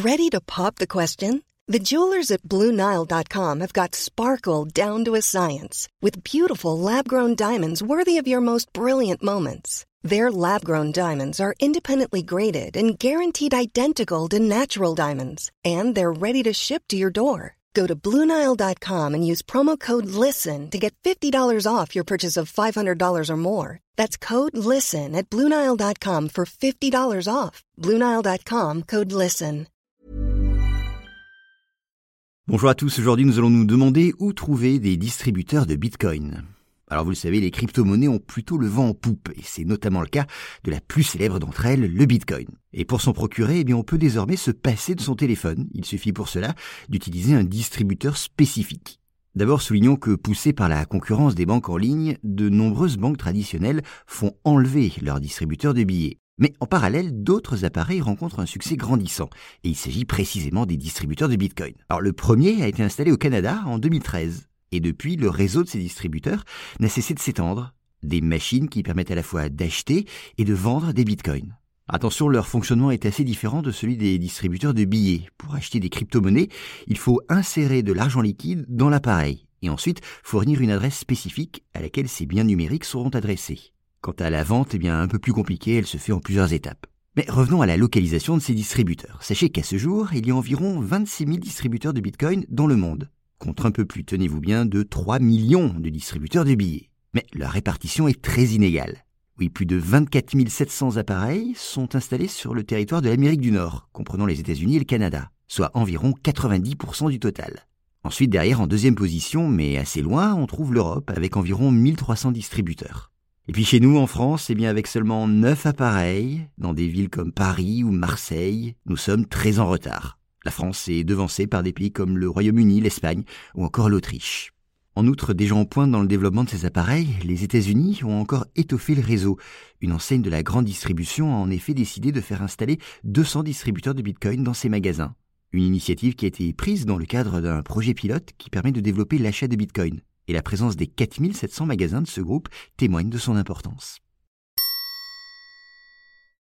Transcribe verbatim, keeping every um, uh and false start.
Ready to pop the question? The jewelers at Blue Nile dot com have got sparkle down to a science with beautiful lab-grown diamonds worthy of your most brilliant moments. Their lab-grown diamonds are independently graded and guaranteed identical to natural diamonds, and they're ready to ship to your door. Go to Blue Nile dot com and use promo code LISTEN to get fifty dollars off your purchase of five hundred dollars or more. That's code LISTEN at Blue Nile dot com for fifty dollars off. Blue Nile dot com, code LISTEN. Bonjour à tous, aujourd'hui nous allons nous demander où trouver des distributeurs de Bitcoin. Alors vous le savez, les crypto-monnaies ont plutôt le vent en poupe, et c'est notamment le cas de la plus célèbre d'entre elles, le Bitcoin. Et pour s'en procurer, eh bien, on peut désormais se passer de son téléphone. Il suffit pour cela d'utiliser un distributeur spécifique. D'abord, soulignons que poussés par la concurrence des banques en ligne, de nombreuses banques traditionnelles font enlever leurs distributeurs de billets. Mais en parallèle, d'autres appareils rencontrent un succès grandissant, et il s'agit précisément des distributeurs de Bitcoin. Alors le premier a été installé au Canada en deux mille treize, et depuis, le réseau de ces distributeurs n'a cessé de s'étendre. Des machines qui permettent à la fois d'acheter et de vendre des Bitcoins. Attention, leur fonctionnement est assez différent de celui des distributeurs de billets. Pour acheter des crypto-monnaies, il faut insérer de l'argent liquide dans l'appareil, et ensuite fournir une adresse spécifique à laquelle ces biens numériques seront adressés. Quant à la vente, eh bien, un peu plus compliquée, elle se fait en plusieurs étapes. Mais revenons à la localisation de ces distributeurs. Sachez qu'à ce jour, il y a environ vingt-six mille distributeurs de Bitcoin dans le monde, contre un peu plus, tenez-vous bien, de trois millions de distributeurs de billets. Mais leur répartition est très inégale. Oui, plus de vingt-quatre mille sept cents appareils sont installés sur le territoire de l'Amérique du Nord, comprenant les États-Unis et le Canada, soit environ quatre-vingt-dix pour cent du total. Ensuite, derrière, en deuxième position, mais assez loin, on trouve l'Europe, avec environ mille trois cents distributeurs. Et puis chez nous, en France, eh bien avec seulement neuf appareils, dans des villes comme Paris ou Marseille, nous sommes très en retard. La France est devancée par des pays comme le Royaume-Uni, l'Espagne ou encore l'Autriche. En outre, déjà en pointe dans le développement de ces appareils, les États-Unis ont encore étoffé le réseau. Une enseigne de la grande distribution a en effet décidé de faire installer deux cents distributeurs de Bitcoin dans ses magasins. Une initiative qui a été prise dans le cadre d'un projet pilote qui permet de développer l'achat de Bitcoin. Et la présence des quatre mille sept cents magasins de ce groupe témoigne de son importance.